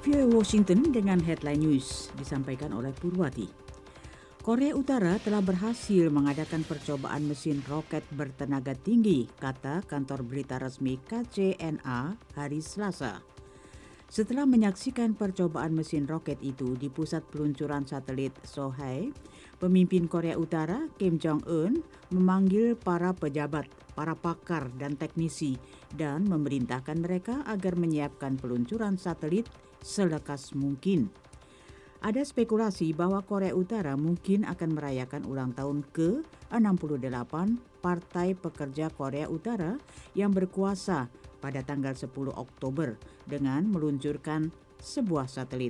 VOA Washington dengan headline news disampaikan oleh Purwati. Korea Utara telah berhasil mengadakan percobaan mesin roket bertenaga tinggi, kata kantor berita resmi KCNA hari Selasa. Setelah menyaksikan percobaan mesin roket itu di pusat peluncuran satelit Sohae, pemimpin Korea Utara Kim Jong-un memanggil para pejabat, para pakar dan teknisi dan memerintahkan mereka agar menyiapkan peluncuran satelit selekas mungkin. Ada spekulasi bahwa Korea Utara mungkin akan merayakan ulang tahun ke-68 Partai Pekerja Korea Utara yang berkuasa pada tanggal 10 Oktober dengan meluncurkan sebuah satelit.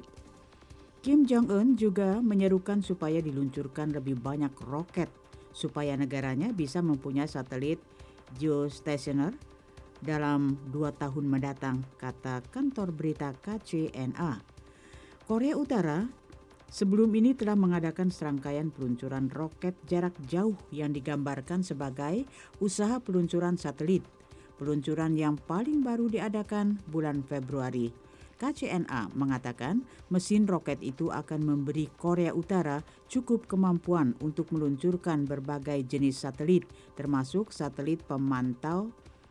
Kim Jong-un juga menyerukan supaya diluncurkan lebih banyak roket supaya negaranya bisa mempunyai satelit geostationer dalam 2 tahun mendatang, kata kantor berita KCNA. Korea Utara sebelum ini telah mengadakan serangkaian peluncuran roket jarak jauh yang digambarkan sebagai usaha peluncuran satelit. Peluncuran yang paling baru diadakan bulan Februari. KCNA mengatakan mesin roket itu akan memberi Korea Utara cukup kemampuan untuk meluncurkan berbagai jenis satelit, termasuk satelit pemantau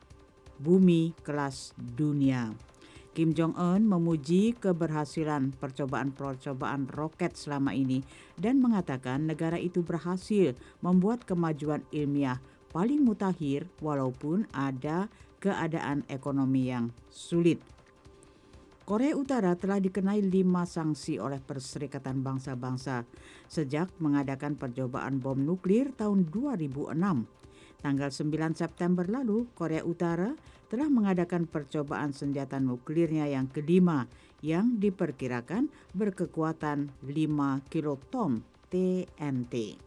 bumi kelas dunia. Kim Jong-un memuji keberhasilan percobaan-percobaan roket selama ini dan mengatakan negara itu berhasil membuat kemajuan ilmiah paling mutakhir walaupun ada keadaan ekonomi yang sulit. Korea Utara telah dikenai 5 sanksi oleh Perserikatan Bangsa-Bangsa sejak mengadakan percobaan bom nuklir tahun 2006. Tanggal 9 September lalu, Korea Utara telah mengadakan percobaan senjata nuklirnya yang kelima yang diperkirakan berkekuatan 5 kiloton TNT.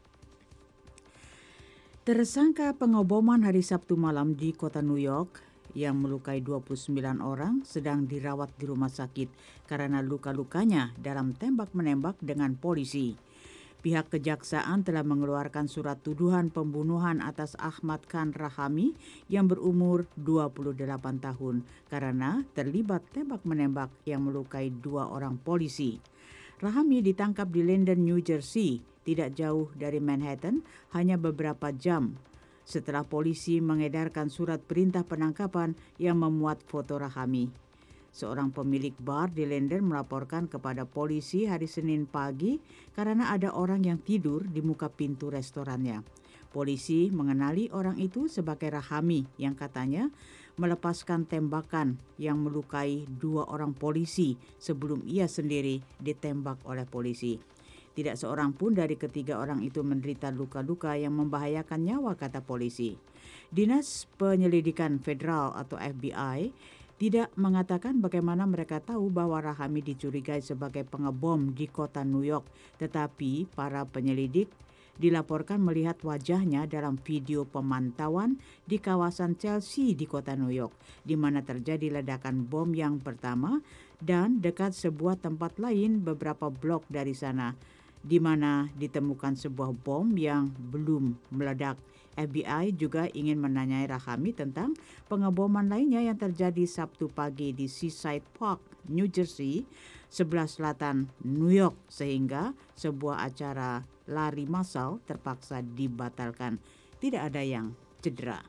Tersangka pengeboman hari Sabtu malam di kota New York yang melukai 29 orang sedang dirawat di rumah sakit karena luka-lukanya dalam tembak-menembak dengan polisi. Pihak kejaksaan telah mengeluarkan surat tuduhan pembunuhan atas Ahmad Khan Rahami yang berumur 28 tahun karena terlibat tembak-menembak yang melukai 2 orang polisi. Rahami ditangkap di Linden, New Jersey, tidak jauh dari Manhattan, hanya beberapa jam setelah polisi mengedarkan surat perintah penangkapan yang memuat foto Rahami. Seorang pemilik bar di Linden melaporkan kepada polisi hari Senin pagi karena ada orang yang tidur di muka pintu restorannya. Polisi mengenali orang itu sebagai Rahami yang katanya melepaskan tembakan yang melukai 2 orang polisi sebelum ia sendiri ditembak oleh polisi. Tidak seorang pun dari ketiga orang itu menderita luka-luka yang membahayakan nyawa, kata polisi. Dinas Penyelidikan Federal atau FBI tidak mengatakan bagaimana mereka tahu bahwa Rahami dicurigai sebagai pengebom di kota New York, tetapi para penyelidik dilaporkan melihat wajahnya dalam video pemantauan di kawasan Chelsea di kota New York, di mana terjadi ledakan bom yang pertama dan dekat sebuah tempat lain beberapa blok dari sana, di mana ditemukan sebuah bom yang belum meledak. FBI juga ingin menanyai Rahami tentang pengeboman lainnya yang terjadi Sabtu pagi di Seaside Park, New Jersey, sebelah selatan New York, sehingga sebuah acara lari massal terpaksa dibatalkan. Tidak ada yang cedera.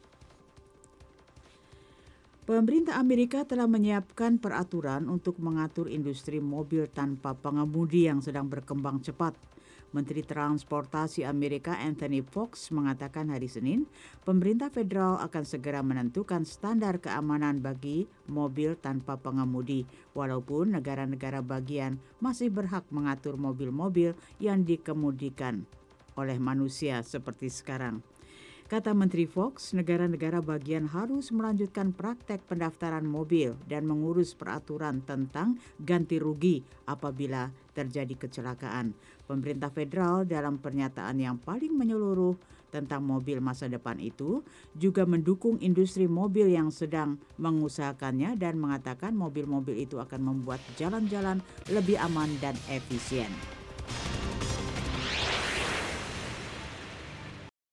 Pemerintah Amerika telah menyiapkan peraturan untuk mengatur industri mobil tanpa pengemudi yang sedang berkembang cepat. Menteri Transportasi Amerika Anthony Foxx mengatakan hari Senin, pemerintah federal akan segera menentukan standar keamanan bagi mobil tanpa pengemudi, walaupun negara-negara bagian masih berhak mengatur mobil-mobil yang dikemudikan oleh manusia seperti sekarang. Kata Menteri Foxx, negara-negara bagian harus melanjutkan praktek pendaftaran mobil dan mengurus peraturan tentang ganti rugi apabila terjadi kecelakaan. Pemerintah federal dalam pernyataan yang paling menyeluruh tentang mobil masa depan itu juga mendukung industri mobil yang sedang mengusahakannya dan mengatakan mobil-mobil itu akan membuat jalan-jalan lebih aman dan efisien.